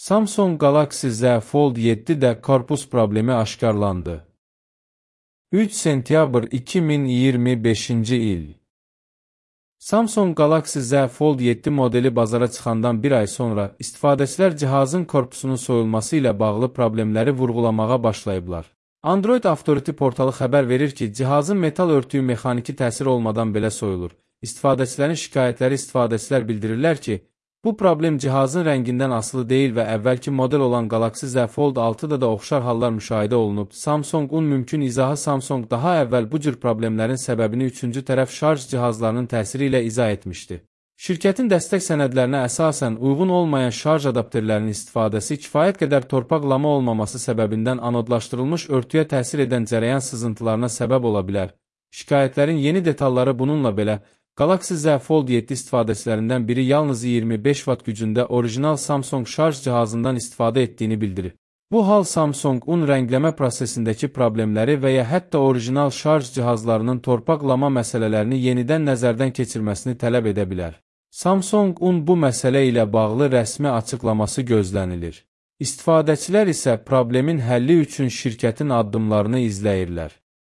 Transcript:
Samsung Galaxy Z Fold 7'də korpus problemi aşkarlandı. 3 sentyabr 2025-ci il. Samsung Galaxy Z Fold 7 modeli bazara çıxandan bir ay sonra istifadəçilər cihazın korpusunun soyulması ilə bağlı problemləri vurğulamağa başlayıblar. Android Authority portalı xəbər verir ki, cihazın metal örtüyü mexaniki təsir olmadan belə soyulur. İstifadəçilərin şikayətləri istifadəçilər bildirirlər ki, bu problem cihazın rəngindən asılı deyil və əvvəlki model olan Galaxy Z Fold 6'da da oxşar hallar müşahidə olunub. Samsung-un mümkün izahı Samsung daha əvvəl bu cür problemlərin səbəbini üçüncü tərəf şarj cihazlarının təsiri ilə izah etmişdi. Şirkətin dəstək sənədlərinə əsasən uyğun olmayan şarj adapterlərinin istifadəsi kifayət qədər torpaq lama olmaması səbəbindən anodlaşdırılmış örtüyə təsir edən cərəyan sızıntılarına səbəb ola bilər. Şikayətlərin yeni detalları bununla belə, Galaxy Z Fold 7 istifadəçilərindən biri yalnız 25 watt gücündə orijinal Samsung şarj cihazından istifadə etdiyini bildirir. Bu hal Samsung-un rəngləmə prosesindəki problemləri və ya hətta orijinal şarj cihazlarının torpaq lama məsələlərini yenidən nəzərdən keçirməsini tələb edə bilər. Samsung-un bu məsələ ilə bağlı rəsmi açıqlaması gözlənilir. İstifadəçilər isə problemin həlli üçün şirkətin addımlarını izləyirlər.